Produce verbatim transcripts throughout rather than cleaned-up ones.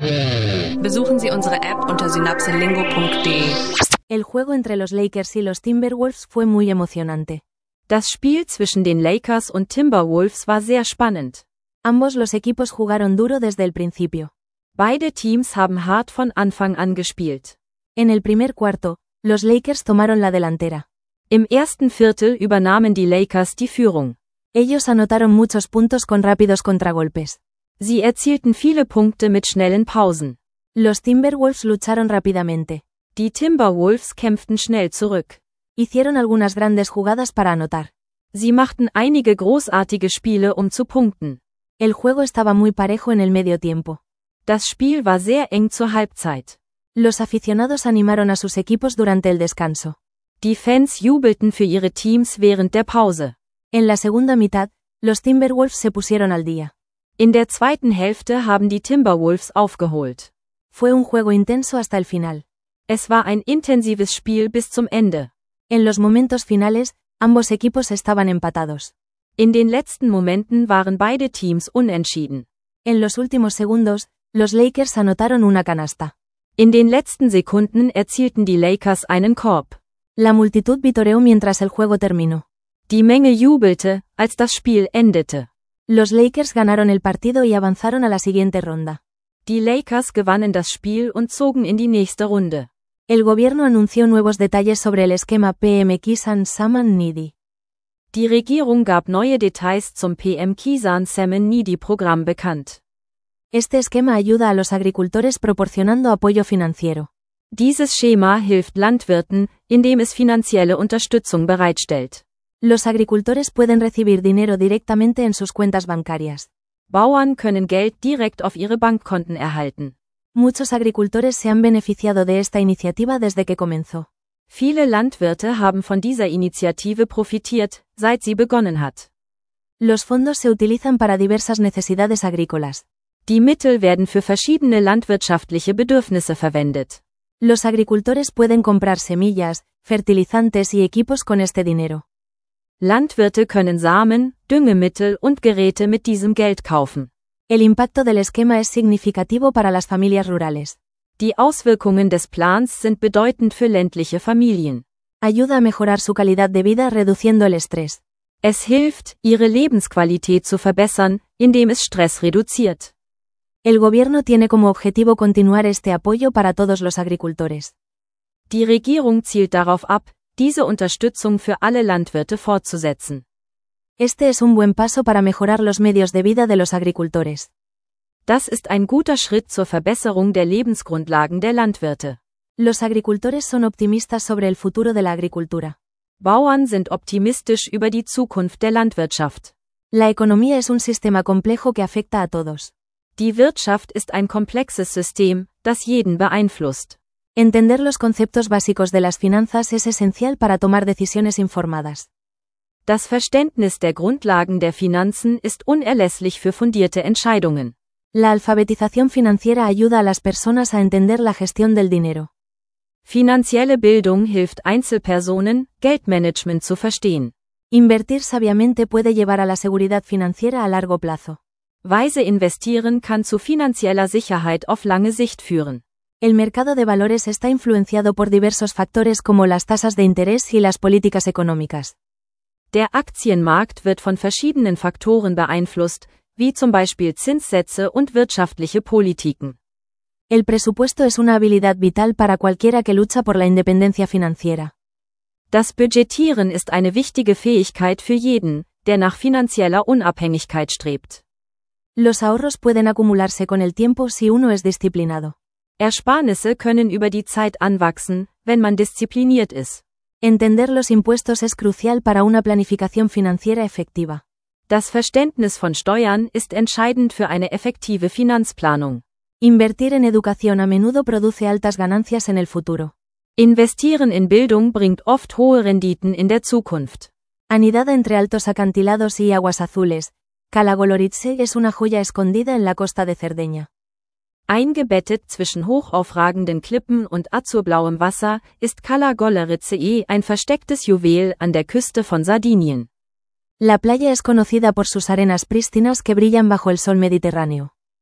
Besuchen Sie unsere App unter synapselingo punkt de. El juego entre los Lakers y los Timberwolves fue muy emocionante. Das Spiel zwischen den Lakers und Timberwolves war sehr spannend. Ambos los equipos jugaron duro desde el principio. Beide Teams haben hart von Anfang an gespielt. En el primer cuarto, los Lakers tomaron la delantera. Im ersten Viertel übernahmen die Lakers die Führung. Ellos anotaron muchos puntos con rápidos contragolpes. Sie erzielten viele Punkte mit schnellen Pausen. Los Timberwolves lucharon rápidamente. Die Timberwolves kämpften schnell zurück. Hicieron algunas grandes jugadas para anotar. Sie machten einige großartige Spiele, um zu punkten. El juego estaba muy parejo en el medio tiempo. Das Spiel war sehr eng zur Halbzeit. Los aficionados animaron a sus equipos durante el descanso. Die Fans jubelten für ihre Teams während der Pause. En la segunda mitad, los Timberwolves se pusieron al día. In der zweiten Hälfte haben die Timberwolves aufgeholt. Fue un juego intenso hasta el final. Es war ein intensives Spiel bis zum Ende. En los momentos finales, ambos equipos estaban empatados. In den letzten Momenten waren beide Teams unentschieden. En los últimos segundos, los Lakers anotaron una canasta. In den letzten Sekunden erzielten die Lakers einen Korb. La multitud vitoreó mientras el juego terminó. Die Menge jubelte, als das Spiel endete. Los Lakers ganaron el partido y avanzaron a la siguiente ronda. Die Lakers gewannen das Spiel und zogen in die nächste Runde. El gobierno anunció nuevos detalles sobre el esquema P M Kisan Saman Nidhi. Die Regierung gab neue Details zum P M Kisan Saman Nidhi Programm bekannt. Este esquema ayuda a los agricultores proporcionando apoyo financiero. Dieses Schema hilft Landwirten, indem es finanzielle Unterstützung bereitstellt. Los agricultores pueden recibir dinero directamente en sus cuentas bancarias. Bauern können Geld direkt auf ihre Bankkonten erhalten. Muchos agricultores se han beneficiado de esta iniciativa desde que comenzó. Viele Landwirte haben von dieser Initiative profitiert, seit sie begonnen hat. Los fondos se utilizan para diversas necesidades agrícolas. Die Mittel werden für verschiedene landwirtschaftliche Bedürfnisse verwendet. Los agricultores pueden comprar semillas, fertilizantes y equipos con este dinero. Landwirte können Samen, Düngemittel und Geräte mit diesem Geld kaufen. El impacto del esquema es significativo para las familias rurales. Die Auswirkungen des Plans sind bedeutend für ländliche Familien. Ayuda a mejorar su calidad de vida reduciendo el estrés. Es hilft, ihre Lebensqualität zu verbessern, indem es Stress reduziert. El gobierno tiene como objetivo continuar este apoyo para todos los agricultores. Die Regierung zielt darauf ab, diese Unterstützung für alle Landwirte fortzusetzen. Este es un buen paso para mejorar los medios de vida de los agricultores. Das ist ein guter Schritt zur Verbesserung der Lebensgrundlagen der Landwirte. Los agricultores son optimistas sobre el futuro de la agricultura. Bauern sind optimistisch über die Zukunft der Landwirtschaft. La economía es un sistema complejo que afecta a todos. Die Wirtschaft ist ein komplexes System, das jeden beeinflusst. Entender los conceptos básicos de las finanzas es esencial para tomar decisiones informadas. Das Verständnis der Grundlagen der Finanzen ist unerlässlich für fundierte Entscheidungen. La alfabetización financiera ayuda a las personas a entender la gestión del dinero. Finanzielle Bildung hilft Einzelpersonen, Geldmanagement zu verstehen. Invertir sabiamente puede llevar a la seguridad financiera a largo plazo. Weise investieren kann zu finanzieller Sicherheit auf lange Sicht führen. El mercado de valores está influenciado por diversos factores como las tasas de interés y las políticas económicas. Der Aktienmarkt wird von verschiedenen Faktoren beeinflusst, wie zum Beispiel Zinssätze und wirtschaftliche Politiken. El presupuesto es una habilidad vital para cualquiera que lucha por la independencia financiera. Das Budgetieren ist eine wichtige Fähigkeit für jeden, der nach finanzieller Unabhängigkeit strebt. Los ahorros pueden acumularse con el tiempo si uno es disciplinado. Ersparnisse können über die Zeit anwachsen, wenn man diszipliniert ist. Entender los impuestos es crucial para una planificación financiera efectiva. Das Verständnis von Steuern ist entscheidend für eine effektive Finanzplanung. Invertir en educación a menudo produce altas ganancias en el futuro. Investieren in Bildung bringt oft hohe Renditen in der Zukunft. Anidada entre altos acantilados y aguas azules, Cala Goloritze es una joya escondida en la costa de Cerdeña. Eingebettet zwischen hochaufragenden Klippen und azurblauem Wasser ist Cala Goloritze ein verstecktes Juwel an der Küste von Sardinien. La playa es conocida por sus arenas prístinas que brillan bajo el sol Mediterráneo.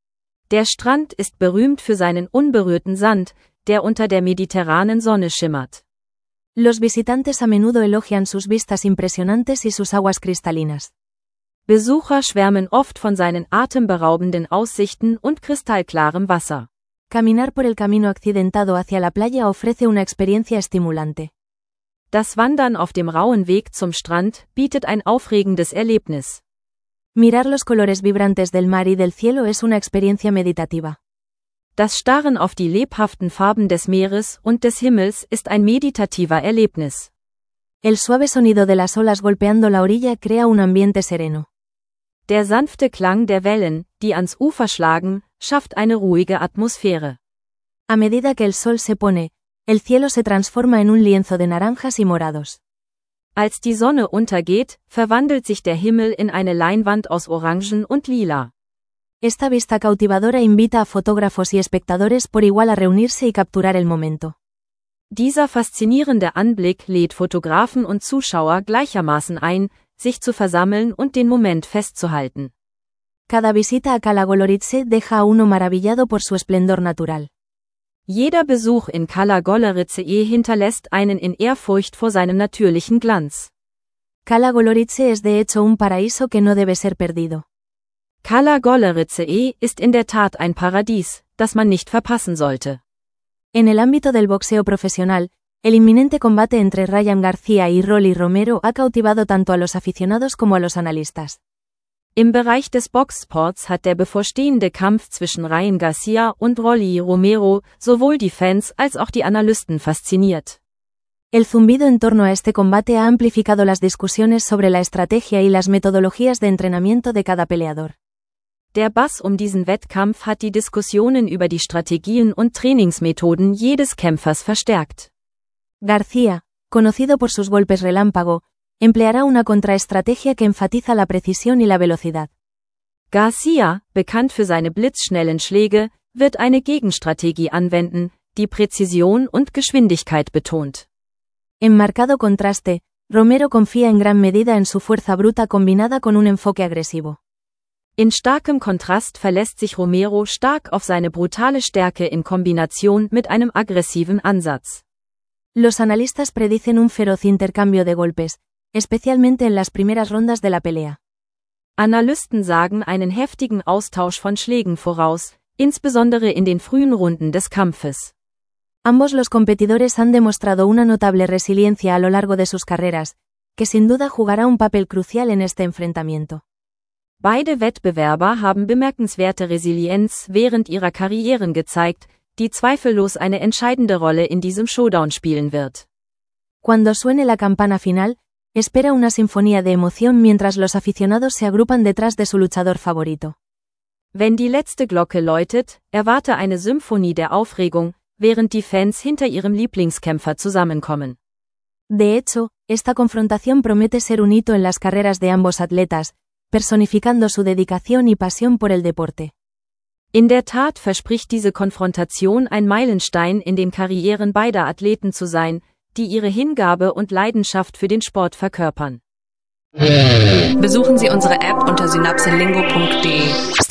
Der Strand ist berühmt für seinen unberührten Sand, der unter der mediterranen Sonne schimmert. Los visitantes a menudo elogian sus vistas impresionantes y sus aguas cristalinas. Besucher schwärmen oft von seinen atemberaubenden Aussichten und kristallklarem Wasser. Caminar por el camino accidentado hacia la playa ofrece una experiencia estimulante. Das Wandern auf dem rauen Weg zum Strand bietet ein aufregendes Erlebnis. Mirar los colores vibrantes del mar y del cielo es una experiencia meditativa. Das Starren auf die lebhaften Farben des Meeres und des Himmels ist ein meditativer Erlebnis. El suave sonido de las olas golpeando la orilla crea un ambiente sereno. Der sanfte Klang der Wellen, die ans Ufer schlagen, schafft eine ruhige Atmosphäre. A medida que el sol se pone, el cielo se transforma en un lienzo de naranjas y morados. Als die Sonne untergeht, verwandelt sich der Himmel in eine Leinwand aus Orangen und Lila. Esta vista cautivadora invita a fotógrafos y espectadores por igual a reunirse y capturar el momento. Dieser faszinierende Anblick lädt Fotografen und Zuschauer gleichermaßen ein, sich zu versammeln und den Moment festzuhalten. Cada visita a Cala Goloritse deja a uno maravillado por su esplendor natural. Jeder Besuch in Cala Goloritse hinterlässt einen in Ehrfurcht vor seinem natürlichen Glanz. Cala Goloritse es de hecho un paraíso que no debe ser perdido. Cala Goloritse ist in der Tat ein Paradies, das man nicht verpassen sollte. En el ámbito del boxeo profesional, el inminente combate entre Ryan García y Rolly Romero ha cautivado tanto a los aficionados como a los analistas. Im Bereich des Boxsports hat der bevorstehende Kampf zwischen Ryan García und Rolly Romero sowohl die Fans als auch die Analysten fasziniert. El zumbido en torno a este combate ha amplificado las discusiones sobre la estrategia y las metodologías de entrenamiento de cada peleador. Der Bass um diesen Wettkampf hat die Diskussionen über die Strategien und Trainingsmethoden jedes Kämpfers verstärkt. García, conocido por sus golpes relámpago, empleará una contraestrategia que enfatiza la precisión y la velocidad. García, bekannt für seine blitzschnellen Schläge, wird eine Gegenstrategie anwenden, die Präzision und Geschwindigkeit betont. En marcado contraste, Romero confía en gran medida en su fuerza bruta combinada con un enfoque agresivo. In starkem Kontrast verlässt sich Romero stark auf seine brutale Stärke in Kombination mit einem aggressiven Ansatz. Los analistas predicen un feroz intercambio de golpes, especialmente en las primeras rondas de la pelea. Analysten sagen einen heftigen Austausch von Schlägen voraus, insbesondere in den frühen Runden des Kampfes. Ambos los competidores han demostrado una notable resiliencia a lo largo de sus carreras, que sin duda jugará un papel crucial en este enfrentamiento. Beide Wettbewerber haben bemerkenswerte Resilienz während ihrer Karrieren gezeigt, die zweifellos eine entscheidende Rolle in diesem Showdown spielen wird. Cuando suene la campana final, espera una sinfonía de emoción mientras los aficionados se agrupan detrás de su luchador favorito. Wenn die letzte Glocke läutet, erwarte eine Symphonie der Aufregung, während die Fans hinter ihrem Lieblingskämpfer zusammenkommen. De hecho, esta confrontación promete ser un hito en las carreras de ambos atletas, personificando su dedicación y pasión por el deporte. In der Tat verspricht diese Konfrontation ein Meilenstein in den Karrieren beider Athleten zu sein, die ihre Hingabe und Leidenschaft für den Sport verkörpern. Besuchen Sie unsere App unter synapselingo punkt de.